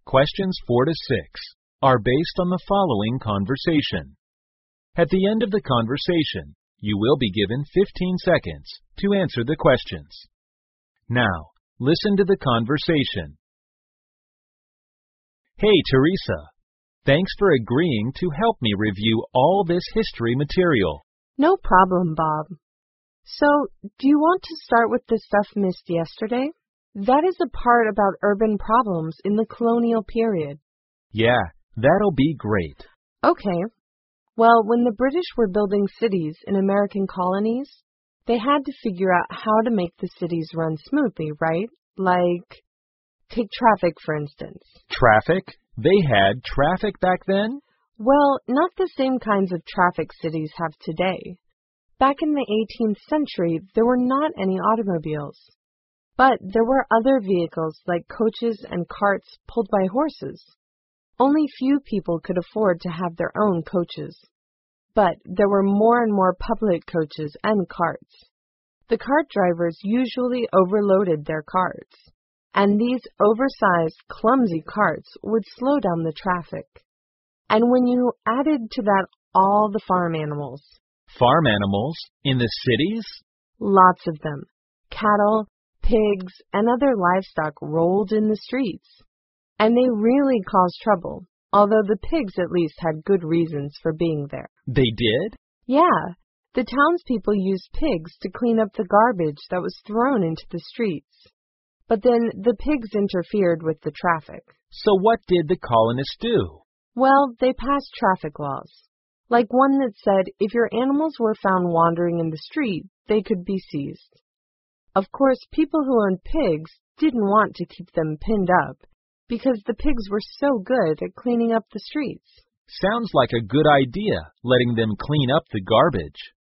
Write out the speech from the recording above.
Questions 4 to 6 are based on the following conversation. At the end of the conversation, you will be given 15 seconds to answer the questions. Now, listen to the conversation. Hey, Teresa. Thanks for agreeing to help me review all this history material. No problem, Bob. So, do you want to start with the stuff missed yesterday? That is a part about urban problems in the colonial period. Yeah, that'll be great. Okay. Well, when the British were building cities in American colonies, they had to figure out how to make the cities run smoothly, right? Like, take traffic, for instance. Traffic? They had traffic back then? Well, not the same kinds of traffic cities have today. Back in the 18th century, there were not any automobiles. But there were other vehicles like coaches and carts pulled by horses. Only few people could afford to have their own coaches. But there were more and more public coaches and carts. The cart drivers usually overloaded their carts, and these oversized, clumsy carts would slow down the traffic. And when you added to that all the farm animals. Farm animals? In the cities? Lots of them. Cattle, pigs, and other livestock rolled in the streets. And they really caused trouble, although the pigs at least had good reasons for being there. They did? Yeah. The townspeople used pigs to clean up the garbage that was thrown into the streets. But then the pigs interfered with the traffic. So what did the colonists do? Well, they passed traffic laws. Like one that said if your animals were found wandering in the street, they could be seized. Of course, people who owned pigs didn't want to keep them pinned up because the pigs were so good at cleaning up the streets. Sounds like a good idea, letting them clean up the garbage.